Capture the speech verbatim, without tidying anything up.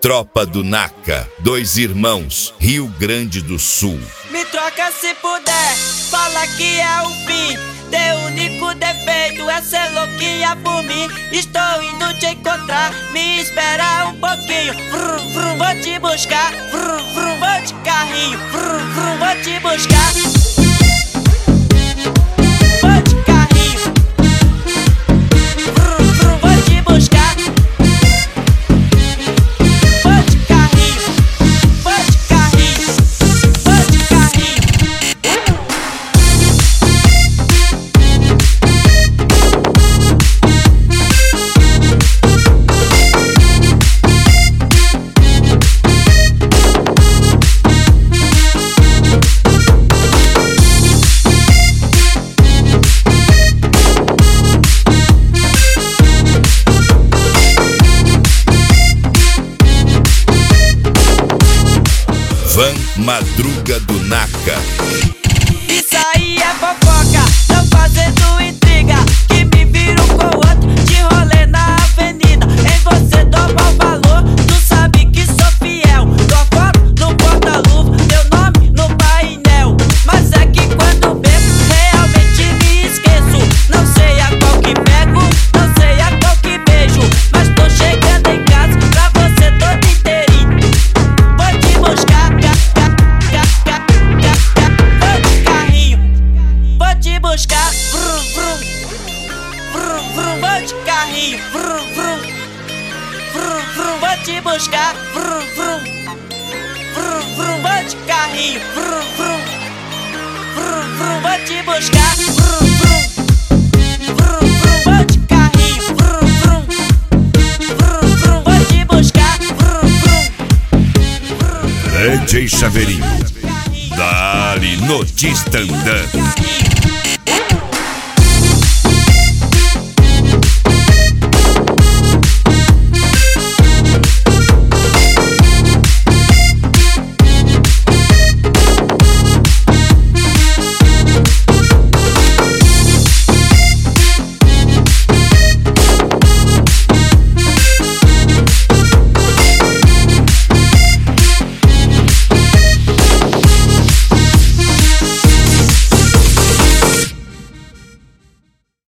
Tropa do Naca, dois irmãos, Rio Grande do Sul. Me troca se puder, fala que é o fim. Teu único defeito é ser louquinha por mim. Estou indo te encontrar, me espera um pouquinho. Vrum, vrum, vou te buscar, vrum, vrum, vou de carrinho. Vrum, vrum, vou te buscar. Vou de carrinho. Vrum, vrum, vou te buscar. Vou de carrinho. Vou de carrinho. Vou de carrinho. Van Madruga do Naca. Isso aí é fofoca, tão fazendo intriga. Que me viram com outro de rolê na avenida. Em você dou mau valor, tu sabe que sou fiel. Dou foto no porta-luva, teu nome no painel. Mas é que quando bebo, realmente me esqueço. Não sei a qual que pego, não sei a qual que beijo. Mas tô chegando em casa pra você todo inteirinho. Vou te buscar, buscar, vrum, vrum, vrum, vrum, vou de carrinho, vrum, vrum, vrum, vrum, vou te buscar, vrum, vrum, vrum, vrum, vou de carrinho, vrum, vrum, vrum, vrum, vou te buscar, vrum, vrum, vrum, vrum, vou de carrinho, vrum, vrum, vrum, vrum, vou te buscar, vrum, vrum, D J Chaveirinho, dali no Tistandã.